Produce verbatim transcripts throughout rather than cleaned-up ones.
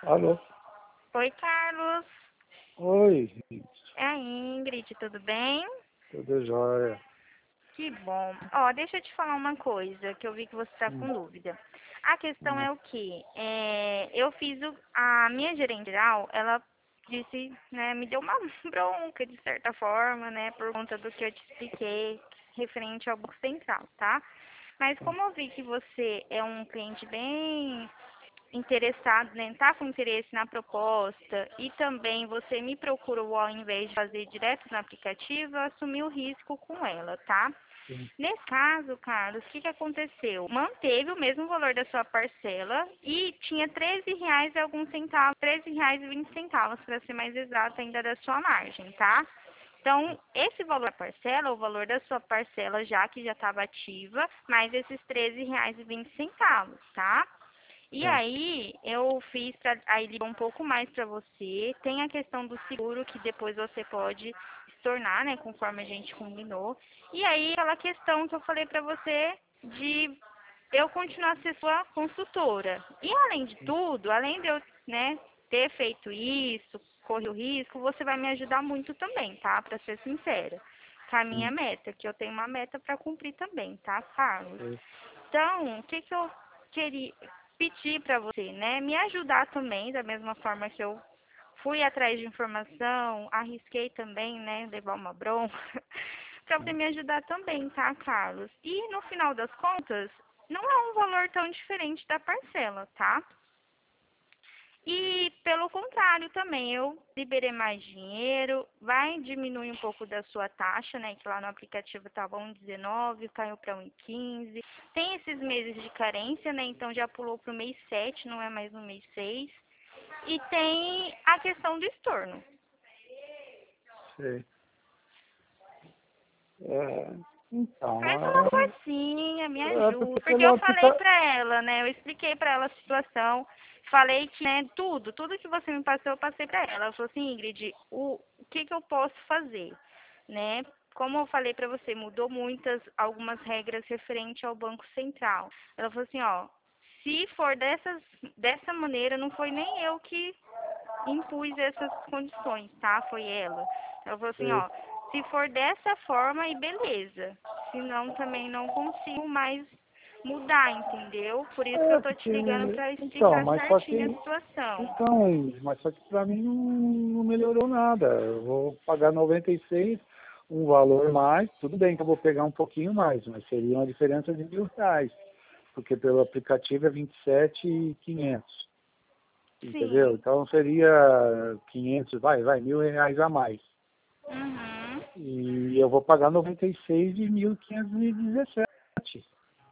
Alô? Oi, Carlos. Oi, É a Ingrid, tudo bem? tudo jóia. Que bom. Ó, deixa eu te falar uma coisa, que eu vi que você está Hum, com dúvida. A questão hum, é o quê? É, eu fiz o, a minha gerente geral, ela disse, né, me deu uma bronca de certa forma, né, por conta do que eu te expliquei referente ao Banco Central, tá? Mas como eu vi que você é um cliente bem interessado, né, tá com interesse na proposta e também você me procurou ao invés de fazer direto no aplicativo, eu assumi o risco com ela, tá? sim, Nesse caso, Carlos, o que, que aconteceu? Manteve o mesmo valor da sua parcela e tinha treze reais e alguns centavos, treze reais e vinte centavos, para ser mais exato ainda da sua margem, tá? Então, esse valor da parcela, o valor da sua parcela já que já estava ativa, mais esses treze reais e vinte centavos, tá? E tá. aí, eu fiz pra, aí ligou um pouco mais para você. Tem a questão do seguro que depois você pode se tornar, né, conforme a gente combinou. E aí, aquela questão que eu falei para você de eu continuar a ser sua consultora. E além de tudo, além de eu, né, ter feito isso, correr o risco, você vai me ajudar muito também, tá? Para ser sincera. Com a minha Hum, meta, que eu tenho uma meta para cumprir também, tá, Carlos? sei. Então, o que, que eu queria pedir para você, né? Me ajudar também, da mesma forma que eu fui atrás de informação, arrisquei também, né? Levar uma bronca, para você Hum. me ajudar também, tá, Carlos? E no final das contas, não é um valor tão diferente da parcela, tá? E pelo contrário também, eu liberei mais dinheiro, vai diminuir um pouco da sua taxa, né? Que lá no aplicativo estava um vírgula dezenove, caiu para um vírgula quinze. Tem esses meses de carência, né? Então já pulou para o mês sete, não é mais no mês seis. E tem a questão do estorno. Sei. É, então, Faz uma é, forcinha, me é ajuda. porque Porque pelo eu falei aplicativo. pra ela, né? Eu expliquei pra ela a situação. Falei que, né, tudo, tudo que você me passou, eu passei pra ela. Ela falou assim, Ingrid, o, o que que eu posso fazer, né? Como eu falei pra você, mudou muitas, algumas regras referente ao Banco Central. Ela falou assim, ó, se for dessas, dessa maneira, não foi nem eu que impus essas condições, tá? Foi ela. Ela falou assim, Sei. ó, se for dessa forma, aí beleza. Senão também não consigo mais mudar, entendeu? Por isso que eu É, tô te porque. ligando pra Então, explicar mas só certinho a que. situação. Então, Ingrid, mas só que pra mim não, não melhorou nada. Eu vou pagar noventa e seis, um valor mais. Tudo bem que eu vou pegar um pouquinho mais, mas seria uma diferença de mil reais. Porque pelo aplicativo é vinte e sete mil e quinhentos. Entendeu? Sim. Então seria quinhentos, vai, vai, mil reais a mais. Uhum. E eu vou pagar noventa e seis de mil quinhentos e dezessete.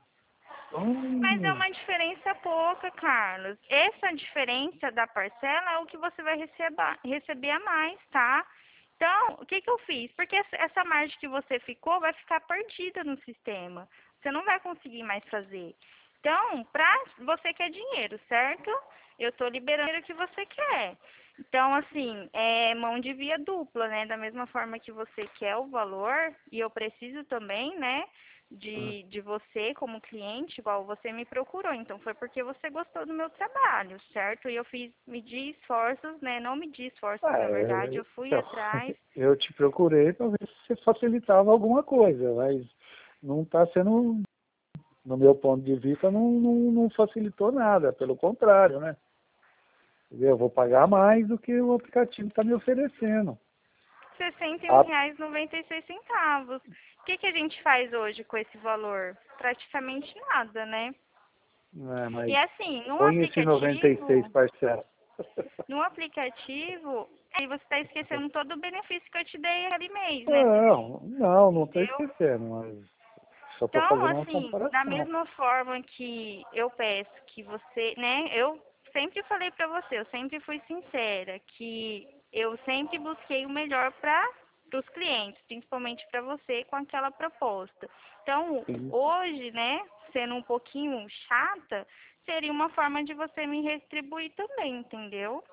Mas é Então, uma diferença pouca, Carlos. Essa diferença da parcela é o que você vai receber, receber a mais, tá? Então, o que que eu fiz? Porque essa essa margem que você ficou vai ficar perdida no sistema. Você não vai conseguir mais fazer. Então, pra você quer dinheiro, certo? Eu estou liberando o que você quer. Então, assim, é mão de via dupla, né? Da mesma forma que você quer o valor, e eu preciso também, né? de, de você como cliente, igual você me procurou. Então foi porque você gostou do meu trabalho, certo? E eu fiz, medi esforços, né? Não medi esforços, na verdade, é, eu fui então, atrás. eu te procurei para ver se você facilitava alguma coisa, mas não está sendo, no meu ponto de vista, não, não, não facilitou nada, pelo contrário, né? Eu vou pagar mais do que o aplicativo está me oferecendo. sessenta e um Ah, reais e noventa e seis centavos. O que, que a gente faz hoje com esse valor? Praticamente nada, né? é, E mas assim, no põe esse noventa e seis aplicativo, parcelas. no aplicativo, aí você está esquecendo todo o benefício que eu te dei aquele mês, né? Não, não, não estou Entendeu? esquecendo, mas só estou Então, fazendo uma assim, da comparação. mesma forma que eu peço que você, né, eu sempre falei pra você, eu sempre fui sincera, que eu sempre busquei o melhor para os clientes, principalmente para você com aquela proposta. Então, Sim, hoje, né, sendo um pouquinho chata, seria uma forma de você me retribuir também, entendeu?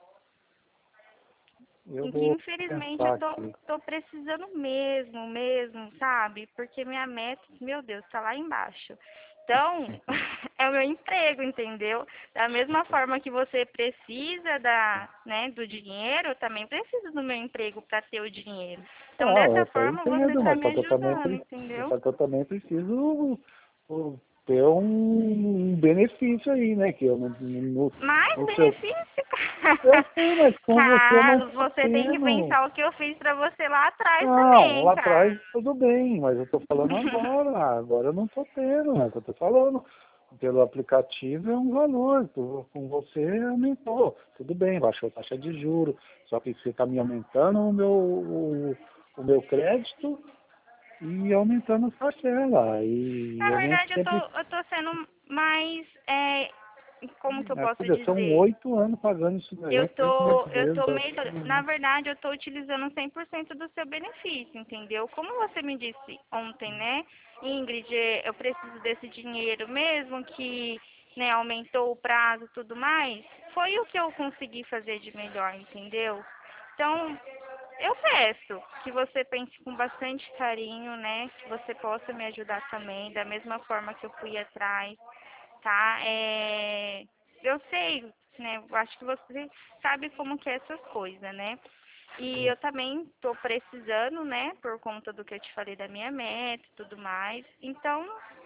eu Em que vou infelizmente eu pensar tô, aqui. tô precisando mesmo, mesmo, sabe? Porque minha meta, meu Deus, tá lá embaixo. Então, é o meu emprego, entendeu? Da mesma forma que você precisa da, né, do dinheiro, eu também preciso do meu emprego para ter o dinheiro. Então, Não, eu dessa até forma, você entendo, está mas me só que eu também, ajudando, pre- entendeu? só que eu também preciso uh, ter um benefício aí, né? Que eu não, no, Mais no seu. benefício, Eu cara. sei, mas com você eu não Carlos, tô você tem que tendo. pensar o que eu fiz para você lá atrás Não, também, lá cara. atrás tudo bem, mas eu tô falando agora. Agora eu não tô tendo, né? Eu tô falando. Pelo aplicativo é um valor, tu- com você aumentou. Tudo bem, baixou a taxa de juros, só que você está me aumentando o meu, o, o meu crédito e aumentando a parcela. E Na a gente verdade, eu tô, sempre. eu tô sendo mais, é, como que eu É, posso quer dizer, são dizer? oito anos pagando isso daí, Eu oito tô, meses eu vezes, tô acho que melhor, na não. verdade, eu tô utilizando cem por cento do seu benefício, entendeu? Como você me disse ontem, né, Ingrid, eu preciso desse dinheiro mesmo que, né, aumentou o prazo e tudo mais, foi o que eu consegui fazer de melhor, entendeu? Então, eu peço que você pense com bastante carinho, né, que você possa me ajudar também, da mesma forma que eu fui atrás, tá? É, eu sei, né? Eu acho que você sabe como que é essas coisas, né? E eu também tô precisando, né? Por conta do que eu te falei da minha meta e tudo mais. Então,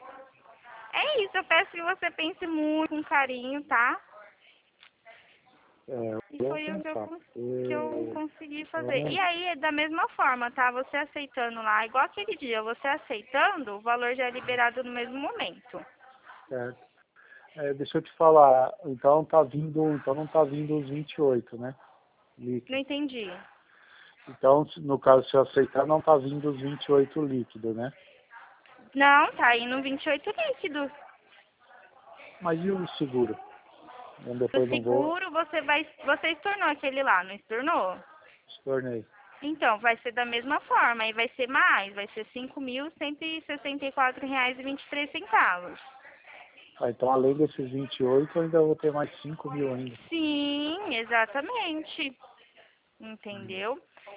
é isso. Eu peço que você pense muito com carinho, tá? É, eu E vou foi o que eu, pensar, cons- que eu porque consegui eu fazer. não. E aí, é da mesma forma, tá? Você aceitando lá, igual aquele dia, você aceitando, o valor já é liberado no mesmo momento. Certo. É, deixa eu te falar, então tá vindo, então não tá vindo os vinte e oito, né? Não Líquido. entendi. Então, se- no caso, se eu aceitar, não tá vindo os vinte e oito líquidos, né? Não, tá indo vinte e oito líquido. Mas e o seguro? Eu O depois não vou seguro, você vai, você estornou aquele lá, não estornou? tornei. Então, vai ser da mesma forma, e vai ser mais, vai ser cinco mil cento e sessenta e quatro reais e vinte e três centavos. Ah, então, além desses vinte e oito, eu ainda vou ter mais cinco mil ainda. Sim, exatamente. Entendeu?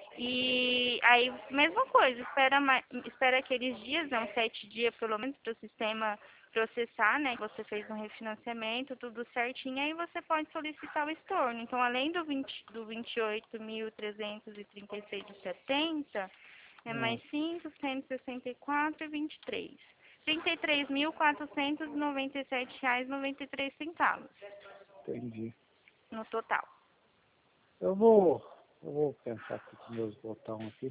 E aí, mesma coisa, espera, mais, espera aqueles dias, não, sete dias pelo menos, para o sistema processar, né? Que você fez um refinanciamento, tudo certinho, aí você pode solicitar o estorno. Então, além do, vinte, do vinte e oito mil trezentos e trinta e seis e setenta, é Ah, mais cinco, cento e sessenta e quatro e vinte e três. trinta e três mil quatrocentos e noventa e sete reais e noventa e três centavos entendi. no total. Eu vou, eu vou pensar aqui com meus botões aqui.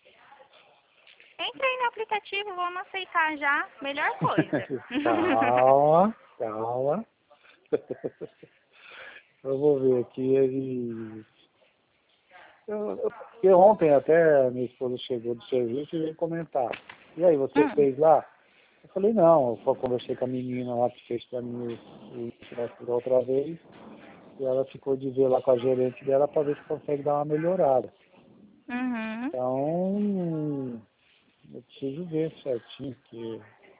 Entra aí no aplicativo, vamos aceitar já. Melhor coisa. Calma, calma. Eu vou ver aqui, ele... Eu, eu, porque ontem até a minha esposa chegou do serviço e veio comentar. E aí, você Hum, fez lá? Eu falei, não, eu só conversei com a menina lá que fez pra mim o o da outra vez. E ela ficou de ver lá com a gerente dela para ver se consegue dar uma melhorada. uhum. Então, eu preciso ver certinho, porque,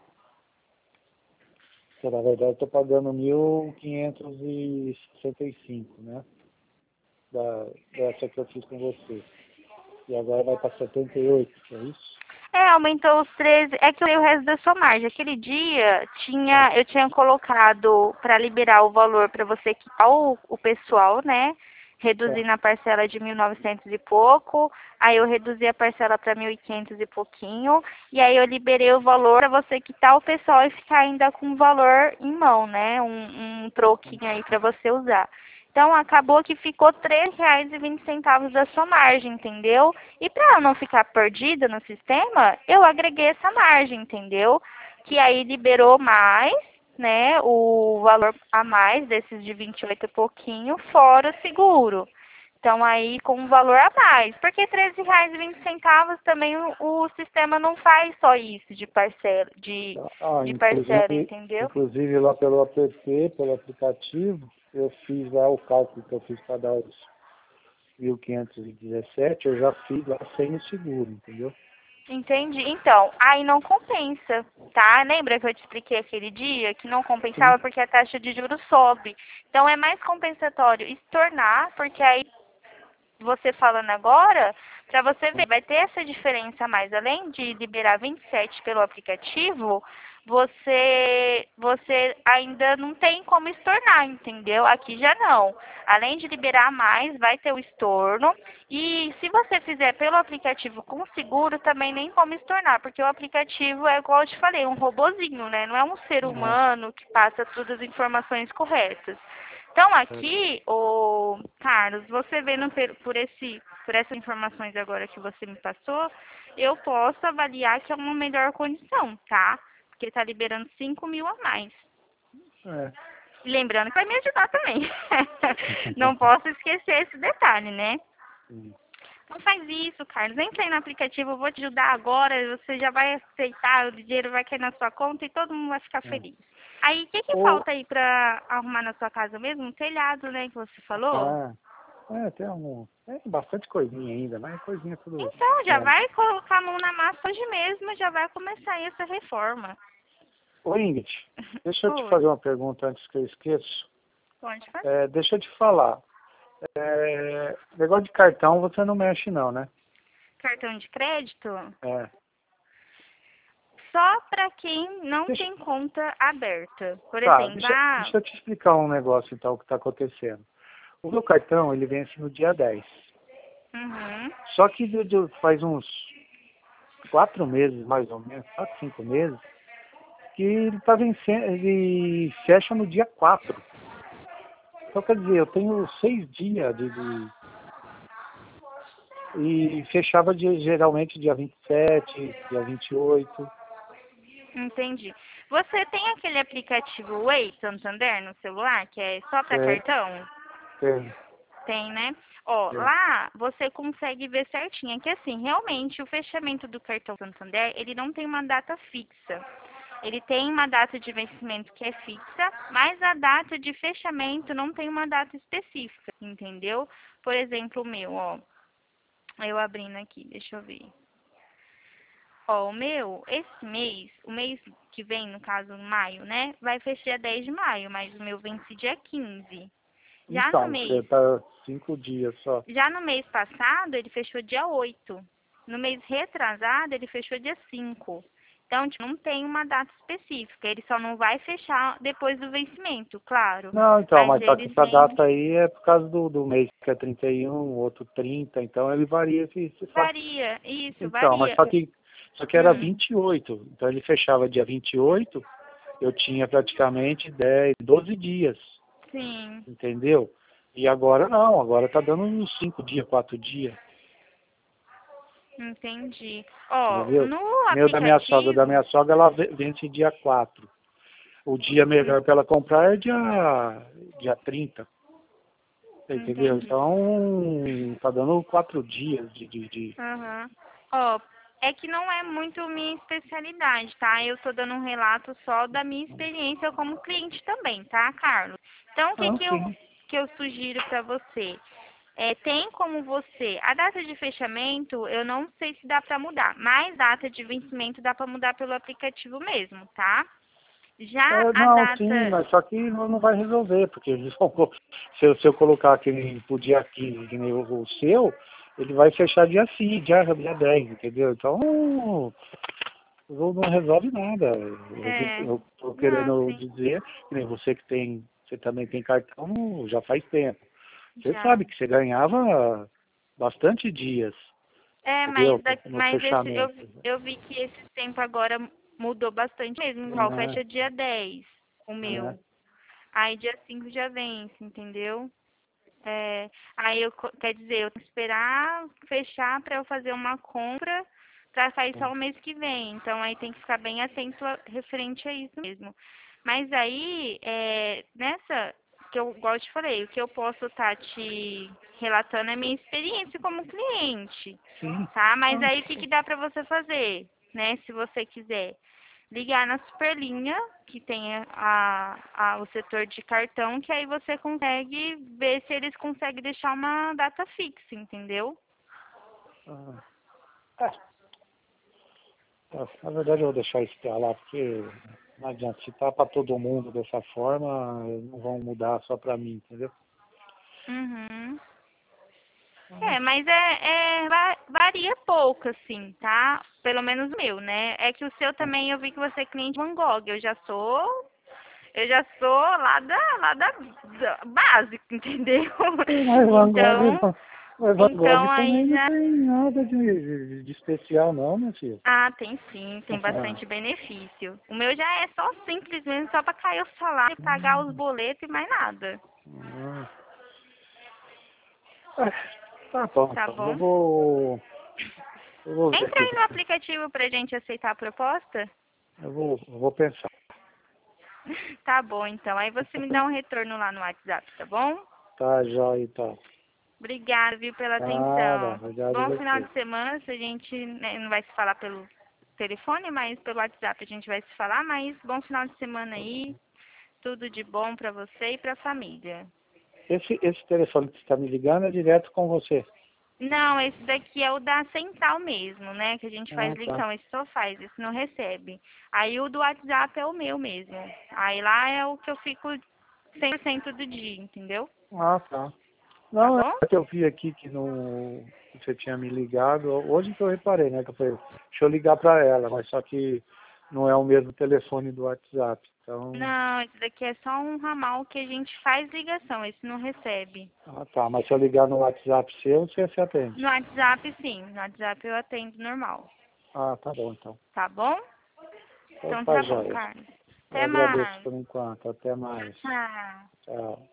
porque na verdade eu estou pagando mil quinhentos e sessenta e cinco, né? Da, dessa que eu fiz com você. E agora vai para setenta e oito, é isso? É, aumentou os treze. É que eu dei o resto da sua margem. Aquele dia É. tinha, eu tinha colocado para liberar o valor para você quitar o, o pessoal, né? Tá. Reduzindo a parcela de mil e novecentos e pouco. Aí eu reduzi a parcela para mil e quinhentos e pouquinho. E aí eu liberei o valor para você quitar o pessoal e ficar ainda com o valor em mão, né? Um, um troquinho aí para você usar. Então, acabou que ficou três reais e vinte centavos da sua margem, entendeu? E para não ficar perdida no sistema, eu agreguei essa margem, entendeu? Que aí liberou mais, né, o valor a mais desses de vinte e oito e pouquinho, fora o seguro. Então, aí com um valor a mais. Porque treze reais e vinte centavos também o, o sistema não faz só isso de parcela, de, Ah, de parcela, inclusive, entendeu? inclusive lá pelo app, pelo aplicativo, eu fiz lá o cálculo que eu fiz para dar os mil quinhentos e dezessete, eu já fiz lá sem o seguro, entendeu? Entendi. Então, aí não compensa, tá? Lembra que eu te expliquei aquele dia que não Sim. compensava porque a taxa de juros sobe. Então, é mais compensatório estornar, porque aí você falando agora, para você ver, vai ter essa diferença a mais. Além de liberar vinte e sete pelo aplicativo, você, você ainda não tem como estornar, entendeu? Aqui já não. Além de liberar mais, vai ter o estorno. E se você fizer pelo aplicativo com seguro, também nem como estornar, porque o aplicativo é, igual eu te falei, um robozinho, né? Não é um ser Uhum. humano que passa todas as informações corretas. Então aqui, o Carlos, você vendo per- por esse, por essas informações agora que você me passou, eu posso avaliar que é uma melhor condição, tá? Porque tá liberando cinco mil a mais. É. E lembrando que vai me ajudar também. Não posso esquecer esse detalhe, né? Sim. Então faz isso, Carlos. Entra aí no aplicativo, eu vou te ajudar agora. Você já vai aceitar, o dinheiro vai cair na sua conta e todo mundo vai ficar É. feliz. Aí, o que que Ô, falta aí pra arrumar na sua casa mesmo? Um telhado, né, que você falou? ah, é, tem um, é bastante coisinha ainda, mas coisinha tudo Então, já pequena. vai colocar a mão na massa hoje mesmo, já vai começar aí essa reforma. Ô Ingrid, deixa eu te Oi, fazer uma pergunta antes que eu esqueça. pode fazer. É, deixa eu te falar. É, negócio de cartão você não mexe não, né? Cartão de crédito? É. Só para quem não Deixa, tem conta aberta. Por tá, exemplo, deixa, ah, deixa eu te explicar um negócio então que está acontecendo. O meu cartão, ele vence no dia dez. uhum, Só que de- de- faz uns quatro meses, mais ou menos, quatro, cinco meses, que ele tá vencendo, ele fecha no dia quatro. Então, quer dizer, eu tenho seis dias de, de- e fechava de, geralmente dia vinte e sete, dia vinte e oito. entendi. Você tem aquele aplicativo Way Santander no celular, que é só para É, cartão? é, Tem, né? Ó, é. lá você consegue ver certinho. É que assim, realmente o fechamento do cartão Santander, ele não tem uma data fixa. Ele tem uma data de vencimento que é fixa, mas a data de fechamento não tem uma data específica, entendeu? Por exemplo, o meu, ó. Eu abrindo aqui, deixa eu ver. Ó, o meu, esse mês, o mês que vem, no caso, maio, né? Vai fechar dez de maio, mas o meu vence dia quinze. Já no Então, você mês tá cinco dias só. Já no mês passado, ele fechou dia oito. No mês retrasado, ele fechou dia cinco. Então, tipo, não tem uma data específica. Ele só não vai fechar depois do vencimento, claro. Não, então, Mas mas só que ele essa tem... data aí é por causa do, do mês que é trinta e um, o outro trinta, então ele varia, você você sabe. Varia, isso, Então, mas varia. só que, só que era Hum, vinte e oito, então ele fechava dia vinte e oito, eu tinha praticamente dez, doze dias, sim, entendeu? E agora não, agora tá dando uns cinco dias, quatro dias, entendi. Ó, entendeu? no Meu da minha sogra, da aplicativo... minha sogra ela ve- vence dia quatro. O dia en- melhor para ela comprar é dia, dia trinta, entendeu? Entendi. Então, tá dando quatro dias de, de, de... Aham. Ó, é que não é muito minha especialidade, tá? Eu tô dando um relato só da minha experiência como cliente também, tá, Carlos? Então, o que Ah, que eu, sim. que eu sugiro pra você? É, tem como você... A data de fechamento, eu não sei se dá pra mudar, mas data de vencimento dá pra mudar pelo aplicativo mesmo, tá? Já É, a não, sim, data... mas só que não, não vai resolver, porque eles vão co- se, eu- se eu colocar aquele pro dia quinze, que nem o, o seu, ele vai fechar dia cinco, dia, dia dez, entendeu? Então, não, não resolve nada. É, Eu estou não, querendo sim, dizer, que nem você que tem, você também tem cartão, não- já faz tempo. Você já. sabe que você ganhava bastante dias, É, entendeu? mas, da, No mas esse, eu, fechamento. eu vi que esse tempo agora mudou bastante mesmo. Igual Ah, fecha dia dez, o ah, meu. Aí dia cinco já vence, entendeu? É, aí eu, co- quer dizer, eu tenho que esperar fechar para eu fazer uma compra para sair só o mês que vem. Então aí tem que ficar bem atento a- referente a isso mesmo. Mas aí, é, nessa, que eu, igual eu te falei, o que eu posso estar te relatando é a minha experiência como cliente, sim. tá? Mas Ah, aí o que, que dá para você fazer, né? Se você quiser ligar na Superlinha, que tem a, a, o setor de cartão, que aí você consegue ver se eles conseguem deixar uma data fixa, entendeu? ah. É, é, na verdade eu vou deixar isso pra lá, porque não adianta, se tá para todo mundo dessa forma, não vão mudar só para mim, entendeu? Uhum. Então, É, mas é, é va- varia pouco, assim, tá? pelo menos o meu, né? É que o seu também eu vi que você é cliente Van Gogh. Eu já sou, eu já sou lá da, lá da, da básica, entendeu? Mas Van Então, Gogh, mas Van então Gogh aí também não já. tem nada de, de, de especial não, meu filho. Ah, tem sim, tem bastante benefício. O meu já é só simples mesmo, só para cair o salário, pagar os boletos e mais nada. Ah, ah, tá bom, Tá então. Eu bom? vou, eu vou ver Entra aqui. aí no aplicativo pra gente aceitar a proposta. Eu vou, eu vou pensar. Tá bom, então. Aí você me dá um retorno lá no WhatsApp, tá bom? Tá, joia, então. Obrigada, viu, pela Nada, atenção. obrigado a Bom final você. de semana. Se a gente né, não vai se falar pelo telefone, mas pelo WhatsApp a gente vai se falar. Mas bom final de semana aí. Tudo de bom pra você e pra família. Esse, esse telefone que você está me ligando é direto com você. Não, esse daqui é o da Central mesmo, né? Que a gente faz Ah, tá. ligação. Esse só faz, esse não recebe. Aí o do WhatsApp é o meu mesmo. Aí lá é o que eu fico cem por cento do dia, entendeu? Ah, tá. Tá Não, é bom? que eu vi aqui que no, que você tinha me ligado. Hoje que eu reparei, né? Que eu falei, deixa eu ligar para ela, mas só que não é o mesmo telefone do WhatsApp. Então, Não, esse daqui é só um ramal que a gente faz ligação, esse não recebe. ah, tá. Mas se eu ligar no WhatsApp seu, você se atende. No WhatsApp, sim. No WhatsApp eu atendo normal. Ah, tá bom, então. Tá bom? Então Então tá, tá bom, joia. Carlos. Eu Até agradeço mais. por enquanto. Até mais. Tchau. Tchau.